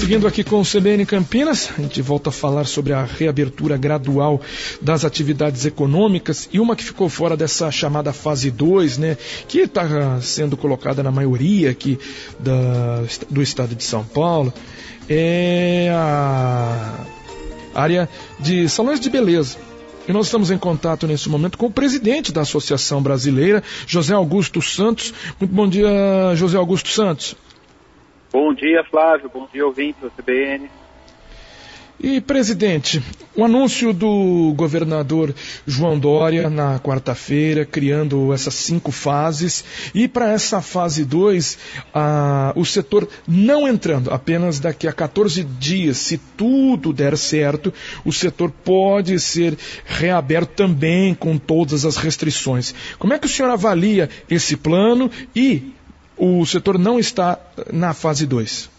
Seguindo aqui com o CBN Campinas, a gente volta a falar sobre a reabertura gradual das atividades econômicas e uma que ficou fora dessa chamada fase 2, né, que está sendo colocada na maioria aqui do estado de São Paulo, é a área de salões de beleza. E nós estamos em contato nesse momento com o presidente da Associação Brasileira, José Augusto Santos. Muito bom dia, José Augusto Santos. Bom dia, Flávio. Bom dia, ouvinte do CBN. E, presidente, o anúncio do governador João Dória na quarta-feira, criando essas 5 fases, e para essa fase 2, o setor não entrando, apenas daqui a 14 dias, se tudo der certo, o setor pode ser reaberto também com todas as restrições. Como é que o senhor avalia esse plano e o setor não está na fase 2?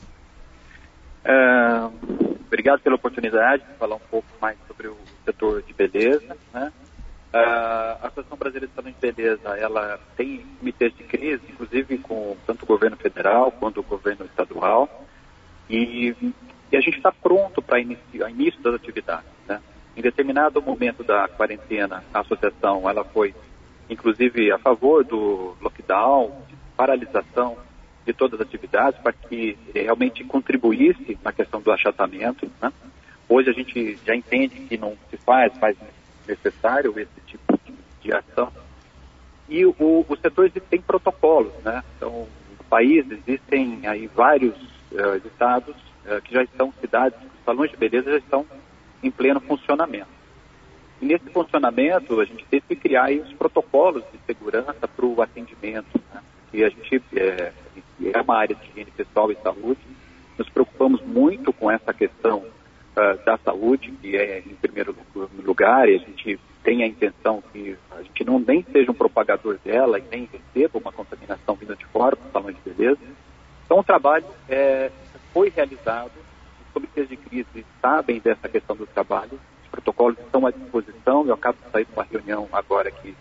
Obrigado pela oportunidade de falar um pouco mais sobre o setor de beleza, né? A Associação Brasileira de Salões de Beleza, ela tem comitês de crise, inclusive com tanto o governo federal quanto o governo estadual, e a gente está pronto para início das atividades, né? Em determinado momento da quarentena, a associação ela foi, inclusive, a favor do lockdown, de paralisação de todas as atividades, para que realmente contribuísse na questão do achatamento, né? Hoje a gente já entende que não se faz necessário esse tipo de ação. E o setor tem protocolos, né? Então, no país existem aí vários estados que já estão, cidades, os salões de beleza já estão em pleno funcionamento. E nesse funcionamento, a gente teve que criar aí os protocolos de segurança para o atendimento, né? E a gente é uma área de higiene pessoal e saúde, nos preocupamos muito com essa questão da saúde, que é em primeiro lugar, e a gente tem a intenção que a gente nem seja um propagador dela e nem receba uma contaminação vinda de fora para o salão de beleza. Então o trabalho foi realizado, os comitês de crise sabem dessa questão do trabalho, os protocolos estão à disposição. Eu acabo de sair de uma reunião agora aqui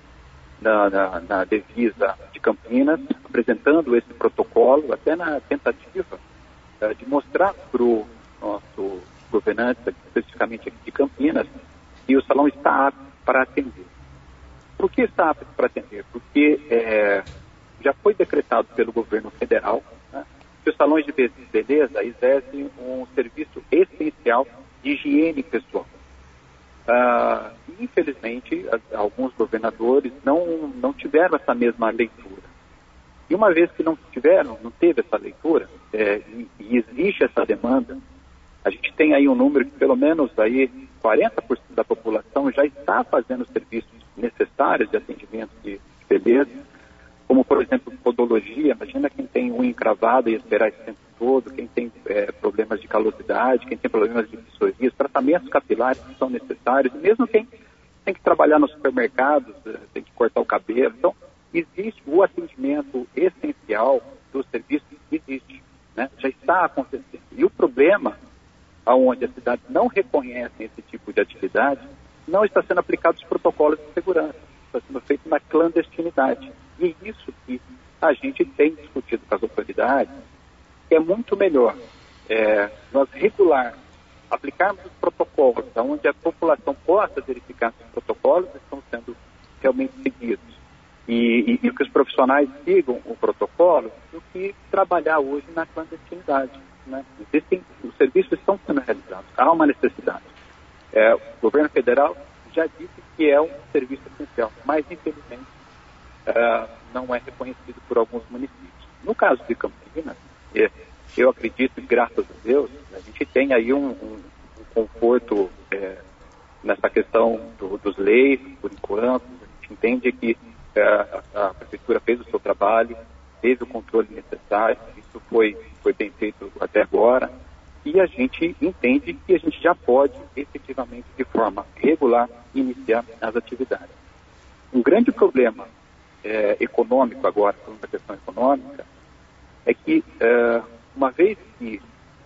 na Devisa de Campinas, apresentando esse protocolo, até na tentativa de mostrar para o nosso governante, especificamente aqui de Campinas, que o salão está apto para atender. Por que está apto para atender? Porque já foi decretado pelo governo federal, né, que os salões de beleza exercem um serviço essencial de higiene pessoal. Infelizmente, alguns governadores não tiveram essa mesma leitura. E uma vez que não teve essa leitura, e existe essa demanda, a gente tem aí um número que pelo menos aí 40% da população já está fazendo os serviços necessários de atendimento de beleza, como por exemplo podologia. Imagina quem tem unha encravada e esperar esse tempo todo, quem tem problemas de calosidade, quem tem problemas de psoríase, tratamentos capilares que são necessários, e mesmo quem tem que trabalhar nos supermercados, tem que cortar o cabelo. Então, existe o atendimento essencial do serviço, existe, né? Já está acontecendo. E o problema, onde as cidades não reconhecem esse tipo de atividade, não está sendo aplicados os protocolos de segurança, está sendo feito na clandestinidade. E isso que a gente tem discutido com as autoridades, que é muito melhor nós aplicarmos os protocolos, onde a população possa verificar se os protocolos estão sendo realmente seguidos e que os profissionais sigam o protocolo, do que trabalhar hoje na clandestinidade, né? Os serviços estão sendo realizados, há uma necessidade. O governo federal já disse que é um serviço essencial, mas infelizmente não é reconhecido por alguns municípios. No caso de Campinas, eu acredito, graças a Deus, a gente tem aí um conforto nessa questão dos leitos, por enquanto. A gente entende que a prefeitura fez o seu trabalho, teve o controle necessário, isso foi bem feito até agora, e a gente entende que a gente já pode, efetivamente, de forma regular, iniciar as atividades. Um grande problema econômico agora, falando da questão econômica, é que uma vez que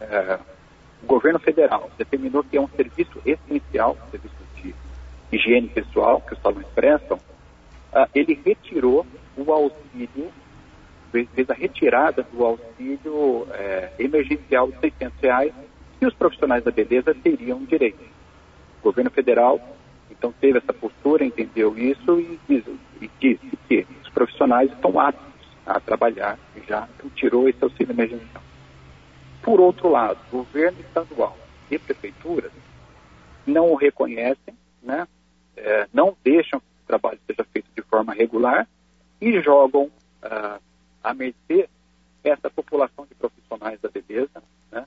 o governo federal determinou que é um serviço essencial, serviço de higiene pessoal, que os salões prestam, ele retirou o auxílio, fez a retirada do auxílio emergencial de R$600 e os profissionais da beleza teriam direito. O governo federal, então, teve essa postura, entendeu isso e disse que os profissionais estão aptos a trabalhar e já tirou esse auxílio emergencial. Por outro lado, governo estadual e prefeituras não o reconhecem, né? Não deixam que o trabalho seja feito de forma regular e jogam à mercê essa população de profissionais da beleza, né?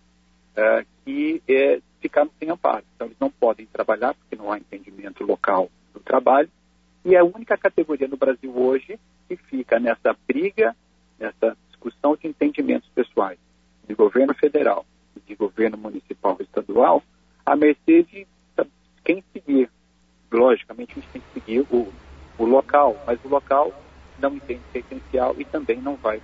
Que ficaram sem amparo. Então, eles não podem trabalhar porque não há entendimento local do trabalho. E é a única categoria no Brasil hoje que fica nessa briga, nessa discussão de entendimentos pessoais de governo federal e de governo municipal e estadual, à mercê de quem seguir. Logicamente, a gente tem que seguir o local, mas o local não entende que é essencial e também não vai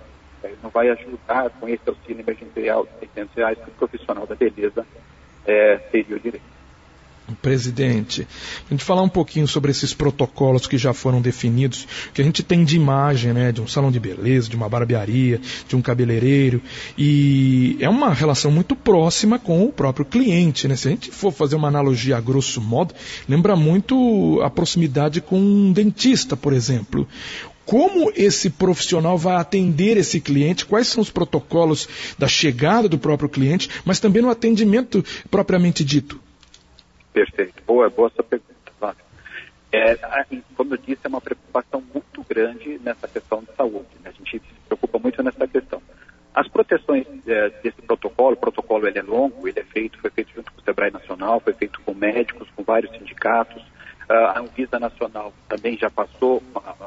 ajudar com esse auxílio emergencial de R$600 que o profissional da beleza teria o direito. Presidente, a gente falar um pouquinho sobre esses protocolos que já foram definidos, que a gente tem de imagem, né, de um salão de beleza, de uma barbearia, de um cabeleireiro, e é uma relação muito próxima com o próprio cliente, né? Se a gente for fazer uma analogia a grosso modo, lembra muito a proximidade com um dentista, por exemplo. Como esse profissional vai atender esse cliente? Quais são os protocolos da chegada do próprio cliente, mas também no atendimento propriamente dito? Perfeito. Boa sua pergunta, Flávio. Como eu disse, é uma preocupação muito grande nessa questão de saúde, né? A gente se preocupa muito nessa questão. As proteções desse protocolo, o protocolo ele é longo, foi feito junto com o Sebrae Nacional, foi feito com médicos, com vários sindicatos. A Anvisa Nacional também já passou,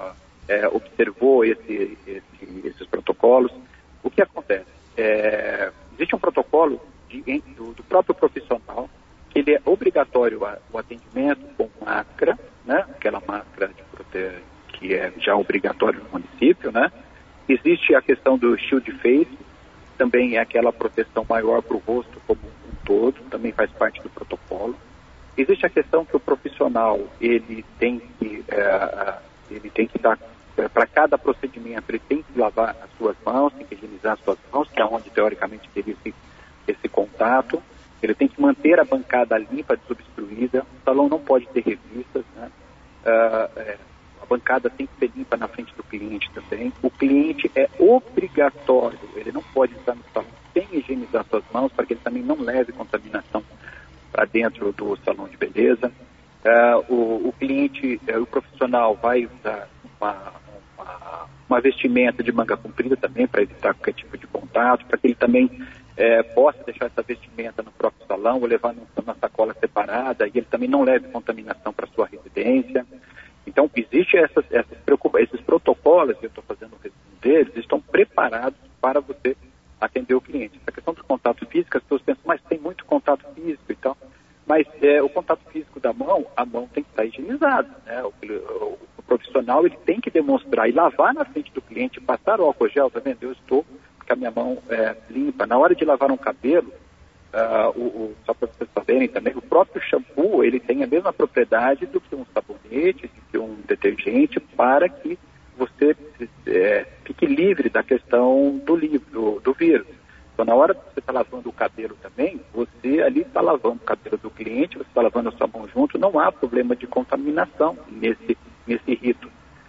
observou esses protocolos. O que acontece? Existe um protocolo do próprio profissional, que ele é obrigatório o atendimento com máscara, né? Aquela máscara que é já obrigatório no município, né? Existe a questão do shield face, também é aquela proteção maior para o rosto como um todo, também faz parte do protocolo. Existe a questão que o profissional ele tem que dar para cada procedimento, ele tem que lavar as suas mãos, tem que higienizar as suas mãos, que é onde teoricamente teria esse contato. Ele tem que manter a bancada limpa, desobstruída. O salão não pode ter revistas, né? A bancada tem que ser limpa na frente do cliente também. O cliente é obrigatório, ele não pode estar no salão sem higienizar suas mãos, para que ele também não leve contaminação para dentro do salão de beleza. O cliente, o profissional vai usar uma vestimenta de manga comprida também, para evitar qualquer tipo de contato, para que ele também possa deixar essa vestimenta no próprio salão ou levar numa sacola separada e ele também não leve contaminação para sua residência. Então, existem esses protocolos, que eu estou fazendo o resumo deles, estão preparados para você atender o cliente. Essa questão do contato físico, as pessoas pensam, mas tem muito contato físico e tal, mas o contato físico da mão, a mão tem que estar higienizada, né? O profissional ele tem que demonstrar e lavar na frente do cliente, passar o álcool gel, tá vendo? Eu estou com a minha mão limpa. Na hora de lavar um cabelo, só para vocês saberem também, o próprio shampoo, ele tem a mesma propriedade do que um sabonete, do que um detergente, para que você fique livre da questão do vírus. Então, na hora que você está lavando o cabelo também, você ali está lavando o cabelo do cliente, você está lavando a sua mão junto, não há problema de contaminação nesse rito.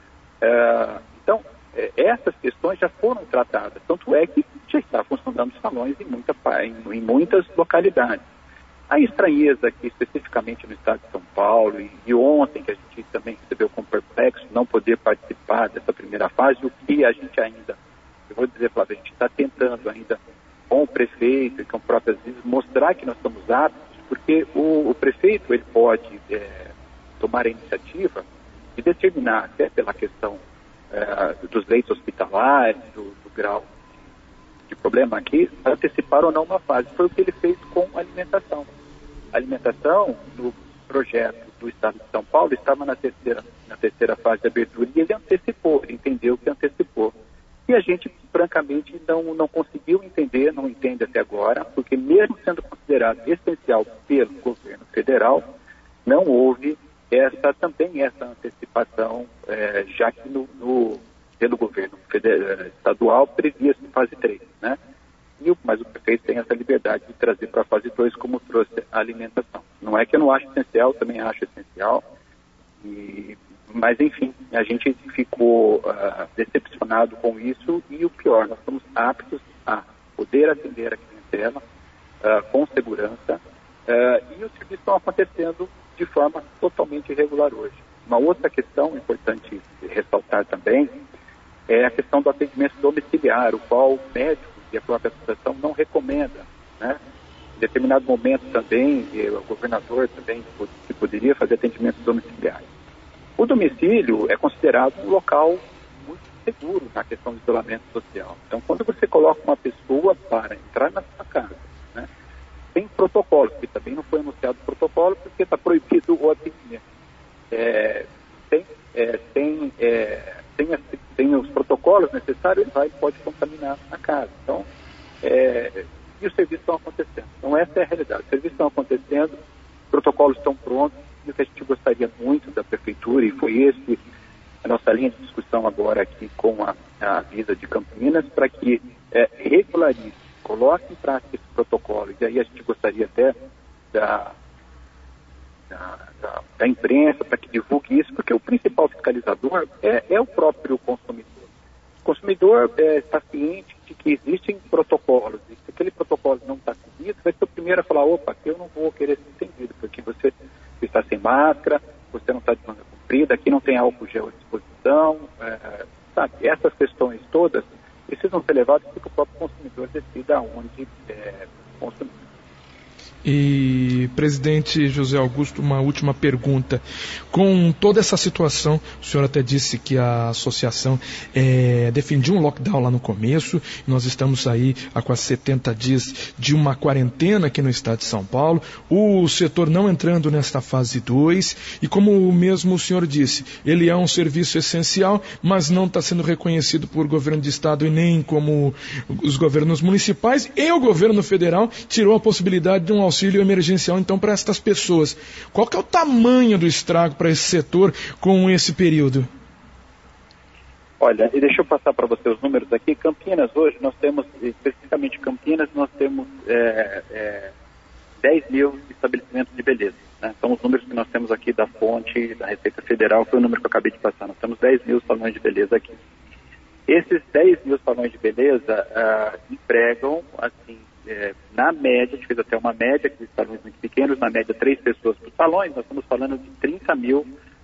Então, essas questões já foram tratadas, tanto é que já está funcionando salões em muitas localidades. A estranheza aqui, especificamente no estado de São Paulo, e ontem, que a gente também recebeu como perplexo não poder participar dessa primeira fase, o que a gente ainda, eu vou dizer, Flávio, a gente está tentando ainda com o prefeito e com o próprio Aziz mostrar que nós estamos aptos, porque o prefeito ele pode tomar a iniciativa de determinar, até pela questão dos leitos hospitalares, do grau de problema aqui, antecipar ou não uma fase. Foi o que ele fez com a alimentação. A alimentação, no projeto do Estado de São Paulo, estava na terceira fase de abertura e ele antecipou, ele entendeu que antecipou. E a gente, francamente, não conseguiu entender, não entende até agora, porque mesmo sendo considerado essencial pelo governo federal, não houve essa antecipação, já que pelo governo estadual previa-se fase 3, né? mas o prefeito tem essa liberdade de trazer para a fase 2, como trouxe a alimentação. Não é que eu não acho essencial, também acho essencial, mas enfim, a gente ficou decepcionado com isso, e o pior, nós estamos aptos a poder atender a clientela com segurança, e os serviços estão acontecendo de forma totalmente irregular hoje. Uma outra questão importante ressaltar também é a questão do atendimento domiciliar, o qual o médico e a própria associação não recomenda, né? Em determinado momento também, o governador também que poderia fazer atendimento domiciliar. O domicílio é considerado um local muito seguro na questão do isolamento social. Então, quando você coloca uma pessoa para entrar na sua casa, né, tem protocolos, que também não foi anunciado o protocolo, porque está proibido o atendimento. Tem os protocolos necessários, ele pode contaminar a casa. Então, e os serviços estão acontecendo. Então, essa é a realidade. Os serviços estão acontecendo, os protocolos estão prontos, e o que a gente gostaria muito da Prefeitura, e foi a nossa linha de discussão agora aqui com a Visa de Campinas, para que regularize, coloque em prática esse protocolo. E aí a gente gostaria até da imprensa para que divulgue isso, porque o principal fiscalizador é o próprio consumidor. O consumidor está ciente de que existem protocolos, e se aquele protocolo não está seguido, vai ser o primeiro a falar: opa, aqui eu não vou querer ser atendido, porque você está sem máscara, você não está de manga comprida, aqui não tem álcool gel à disposição, sabe? Essas questões todas precisam ser levadas para que o próprio consumidor decida onde consumir. E, presidente José Augusto, uma última pergunta. Com toda essa situação, o senhor até disse que a associação defendia um lockdown lá no começo, nós estamos aí há quase 70 dias de uma quarentena aqui no estado de São Paulo, o setor não entrando nesta fase 2, e como mesmo o senhor disse, ele é um serviço essencial, mas não está sendo reconhecido por governo de estado e nem como os governos municipais, e o governo federal tirou a possibilidade de um auxílio emergencial, então, para estas pessoas. Qual que é o tamanho do estrago para esse setor com esse período? Olha, e deixa eu passar para você os números aqui. Campinas, hoje, nós temos, especificamente Campinas, nós temos 10 mil estabelecimentos de beleza. Né? São os números que nós temos aqui da fonte da Receita Federal, foi o número que eu acabei de passar. Nós temos 10 mil salões de beleza aqui. Esses 10 mil salões de beleza empregam, assim, na média, a gente fez até uma média, que salões muito pequenos, na média 3 pessoas por salões, nós estamos falando de 30 mil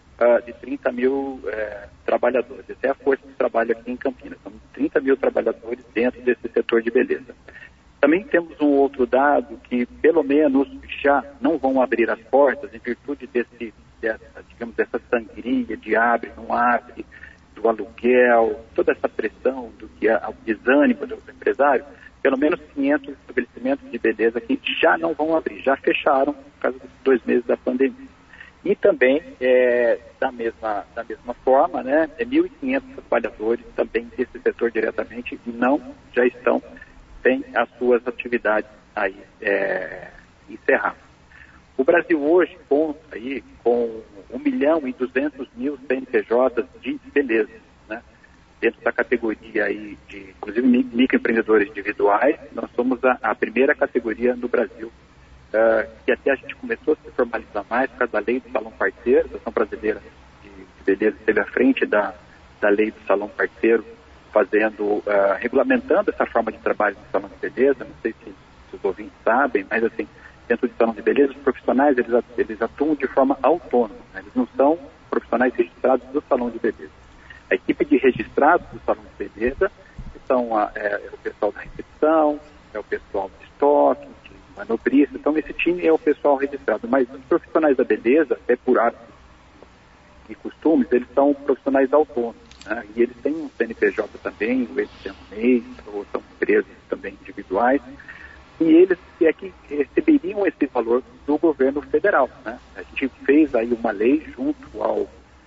trabalhadores. Essa é a força de trabalho aqui em Campinas. São 30 mil trabalhadores dentro desse setor de beleza. Também temos um outro dado que, pelo menos, já não vão abrir as portas em virtude dessa sangria de abre, não abre, do aluguel, toda essa pressão do que o desânimo do empresário. Pelo menos 500 estabelecimentos de beleza que já não vão abrir, já fecharam por causa dos 2 meses da pandemia. E também, da mesma forma, né, 1.500 trabalhadores também desse setor diretamente já estão sem as suas atividades aí encerradas. O Brasil hoje conta aí com 1.200.000 CNPJs de beleza, né? Dentro da categoria aí de, inclusive, microempreendedores individuais, nós somos a primeira categoria no Brasil, que até a gente começou a se formalizar mais por causa da lei do Salão Parceiro. A Associação Brasileira de Beleza esteve à frente da lei do Salão Parceiro, regulamentando essa forma de trabalho no salão de beleza. Não sei se os ouvintes sabem, mas assim, dentro do salão de beleza, os profissionais eles atuam de forma autônoma, né? Eles não são profissionais registrados do salão de beleza. A equipe de registrados do salão de beleza são o pessoal da recepção, é o pessoal de estoque, de manobrista. Então, esse time é o pessoal registrado. Mas os profissionais da beleza, até por hábitos e costumes, eles são profissionais autônomos, né? E eles têm um CNPJ também, ou eles têm um MEI, ou são empresas também individuais. E eles que receberiam esse valor do governo federal, né? A gente fez aí uma lei junto ao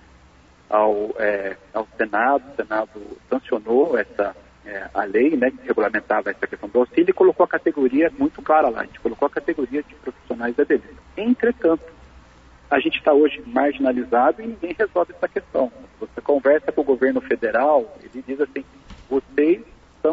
Senado. O Senado sancionou a lei, né, que regulamentava essa questão do auxílio, e colocou a categoria muito clara lá. A gente colocou a categoria de profissionais da beleza. Entretanto, a gente está hoje marginalizado e ninguém resolve essa questão. Você conversa com o governo federal, ele diz assim: vocês são serviço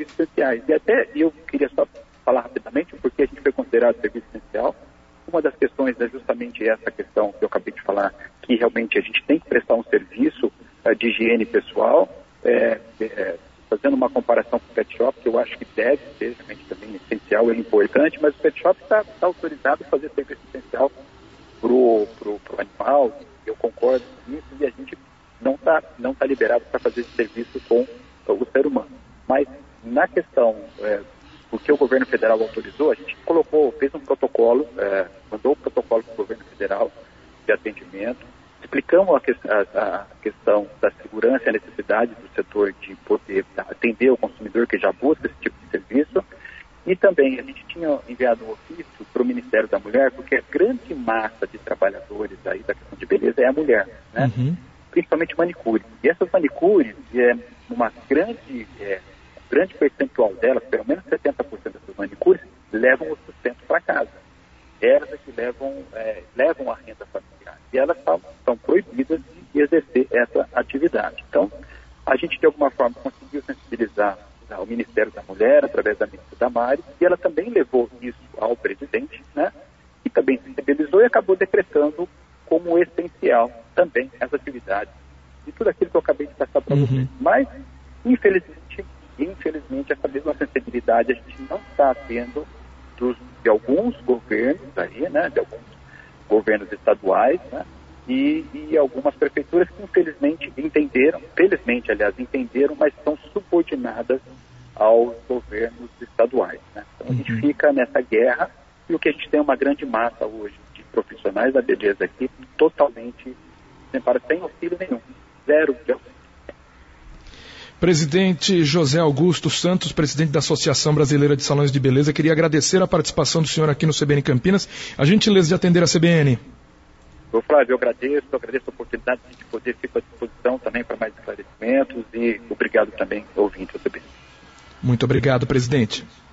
serviços essenciais. E até eu queria só falar rapidamente porque a gente foi considerado serviço essencial. Uma das questões é justamente essa questão que eu acabei de falar, que realmente a gente tem que prestar um serviço de higiene pessoal, fazendo uma comparação com o pet shop, que eu acho que deve ser realmente também essencial e importante, mas o pet shop está autorizado a fazer serviço essencial pro animal, eu concordo com isso, e a gente não tá liberado para fazer esse serviço com o ser humano. Mas na questão, porque o governo federal autorizou, a gente fez um protocolo, mandou o protocolo para o governo federal de atendimento, explicamos a questão da segurança e a necessidade do setor de poder atender o consumidor que já busca esse tipo de serviço. E também a gente tinha enviado um ofício para o Ministério da Mulher, porque a grande massa de trabalhadores aí da questão de beleza é a mulher, né? Uhum. Principalmente manicure. E essas manicures, uma grande percentual delas, pelo menos 70% dessas manicures, levam o sustento para casa. Elas é que levam a renda familiar. E elas são proibidas de exercer essa atividade. Então, a gente, de alguma forma, conseguiu sensibilizar o Ministério da Mulher, através da ministra Damares, e ela também levou isso ao presidente, né? E também sensibilizou e acabou decretando como essencial também essa atividade. E tudo aquilo que eu acabei de passar para vocês. Mas, infelizmente, essa mesma sensibilidade a gente não está tendo de alguns governos aí, né? De alguns governos estaduais, né? E algumas prefeituras que infelizmente entenderam, mas estão subordinadas aos governos estaduais, né? Então a gente fica nessa guerra, e o que a gente tem é uma grande massa hoje de profissionais da beleza aqui, totalmente sem auxílio nenhum, zero de auxílio. Presidente José Augusto Santos, presidente da Associação Brasileira de Salões de Beleza, queria agradecer a participação do senhor aqui no CBN Campinas, a gentileza de atender a CBN. Ô Flávio, eu agradeço a oportunidade de poder ficar à disposição também para mais esclarecimentos, e obrigado também, ouvinte do CBN. Muito obrigado, presidente.